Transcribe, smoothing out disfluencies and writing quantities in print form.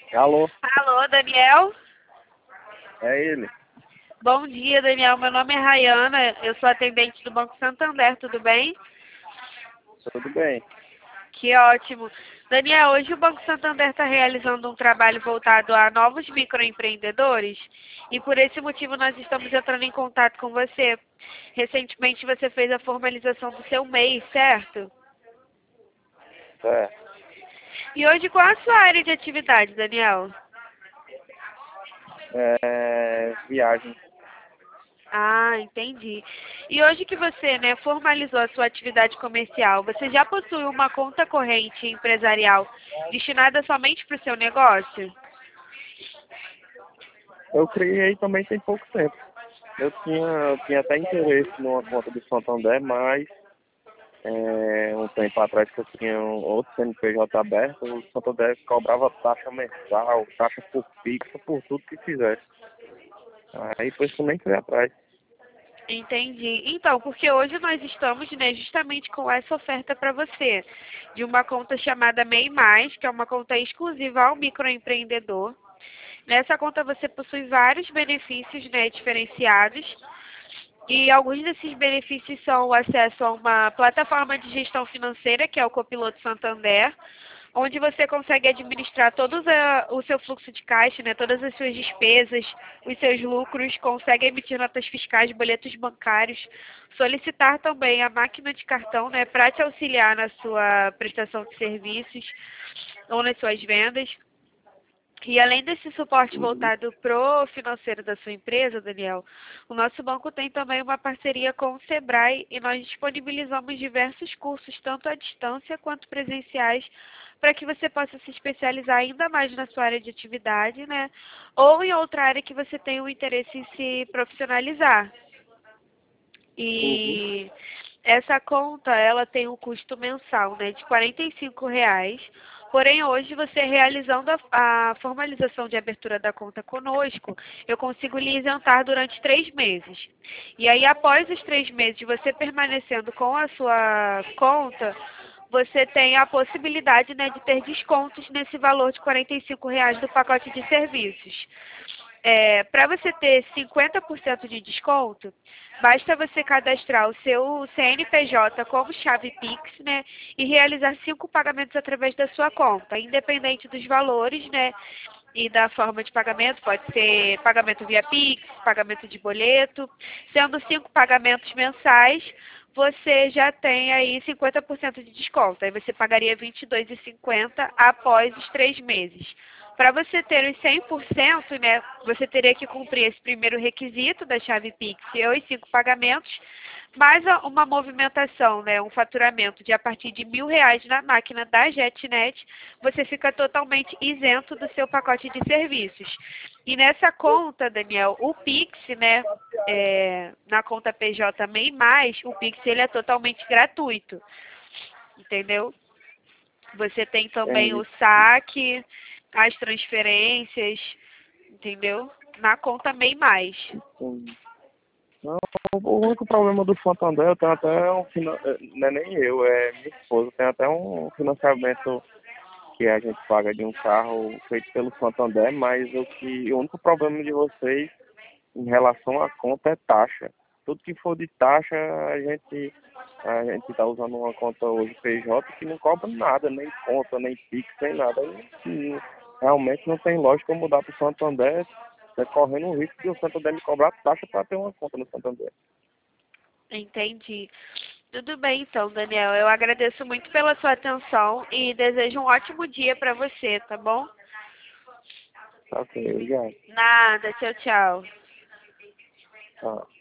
Alô, Alô, Daniel? é ele. Bom dia, Daniel. Meu nome é Rayana, eu sou atendente do Banco Santander, tudo bem? Tudo bem? Que ótimo. Daniel, hoje o Banco Santander está realizando um trabalho voltado a novos microempreendedores e por esse motivo nós estamos entrando em contato com você. Recentemente você fez a formalização do seu MEI, certo? É, E hoje qual a sua área de atividade, Daniel? viagem. Ah, entendi. E hoje que você, formalizou a sua atividade comercial, você já possui uma conta corrente empresarial destinada somente para o seu negócio? Eu criei também tem pouco tempo. Eu tinha até interesse numa conta do Santander, mas um tempo atrás que eu tinha outro CNPJ aberto, o Santander cobrava taxa mensal, taxa por fixa, por tudo que fizesse. Aí por isso que eu nem fui atrás. Entendi. Então, porque hoje nós estamos, justamente com essa oferta para você, de uma conta chamada MEI+, que é uma conta exclusiva ao microempreendedor. Nessa conta você possui vários benefícios, diferenciados. E alguns desses benefícios são o acesso a uma plataforma de gestão financeira, que é o Copiloto Santander, onde você consegue administrar o seu fluxo de caixa, todas as suas despesas, os seus lucros, consegue emitir notas fiscais, boletos bancários, solicitar também a máquina de cartão, para te auxiliar na sua prestação de serviços ou nas suas vendas. E além desse suporte Uhum. voltado pro financeiro da sua empresa, Daniel, o nosso banco tem também uma parceria com o Sebrae e nós disponibilizamos diversos cursos, tanto à distância quanto presenciais, para que você possa se especializar ainda mais na sua área de atividade, ou em outra área que você tenha o interesse em se profissionalizar. Uhum. E essa conta, ela tem um custo mensal, de R$ 45. Porém, hoje, você realizando a formalização de abertura da conta conosco, eu consigo lhe isentar durante 3 meses. E aí, após os 3 meses, você permanecendo com a sua conta, você tem a possibilidade, de ter descontos nesse valor de R$ 45 do pacote de serviços. Para você ter 50% de desconto, basta você cadastrar o seu CNPJ como chave Pix, e realizar 5 pagamentos através da sua conta, independente dos valores, e da forma de pagamento, pode ser pagamento via Pix, pagamento de boleto. Sendo 5 pagamentos mensais, você já tem aí 50% de desconto. Aí você pagaria R$ 22,50 após os 3 meses. Para você ter os 100%, você teria que cumprir esse primeiro requisito da chave Pix e os 5 pagamentos, mais uma movimentação, um faturamento de a partir de R$ 1.000 na máquina da JetNet, você fica totalmente isento do seu pacote de serviços. E nessa conta, Daniel, o Pix, na conta PJ MEI+, o Pix ele é totalmente gratuito, entendeu? Você tem também o Entendi. saque, as transferências, entendeu? Na conta MEI+. Entendi. Não, o único problema do Santander, eu tenho até não é nem eu, é minha esposa, tem até um financiamento que a gente paga de um carro feito pelo Santander, mas o único problema de vocês em relação à conta é taxa. Tudo que for de taxa, a gente está usando uma conta hoje PJ que não cobra nada, nem conta, nem Pix, nem nada. Realmente não tem lógica eu mudar para o Santander, correndo o risco de o Santander me cobrar taxa para ter uma conta no Santander. Entendi. Tudo bem, então, Daniel. Eu agradeço muito pela sua atenção e desejo um ótimo dia para você, tá bom? Tá ok, obrigado. Nada. Tchau, tchau. Tá.